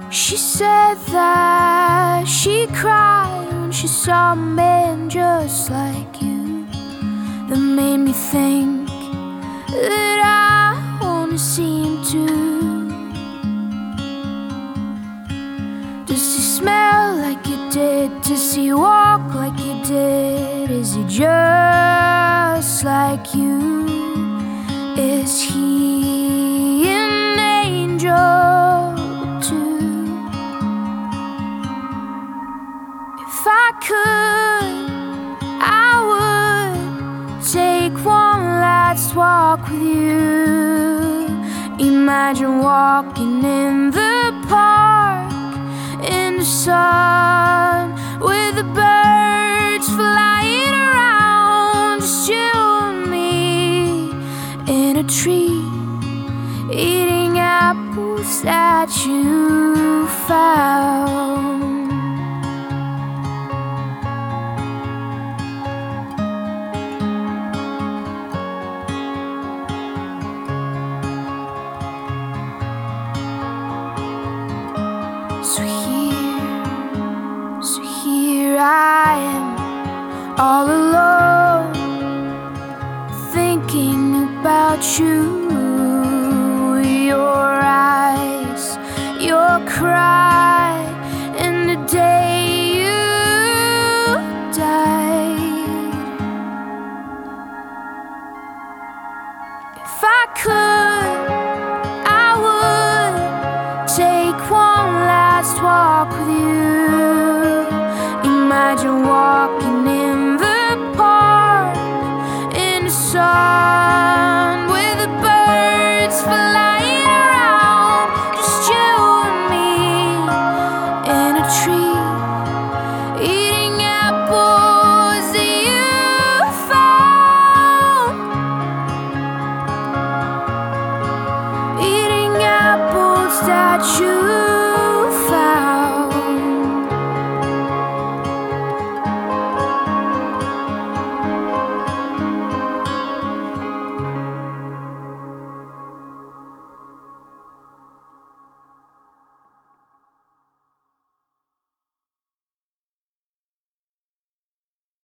She said that she cried when she saw a man just like you. That made me think that I wanna see him too. Does he smell like you did? Does he walk like you did? Is he just like you? Is he an angel too? If I could, I would take one last walk with you. Imagine walking in the park, in the sun, with the birds flying around, just you and me in a tree, eating apples that you found. So here I am, all alone, thinking about you. Your eyes, your cry, and the day you died. If I could, I would take one last walk with you. Imagine walking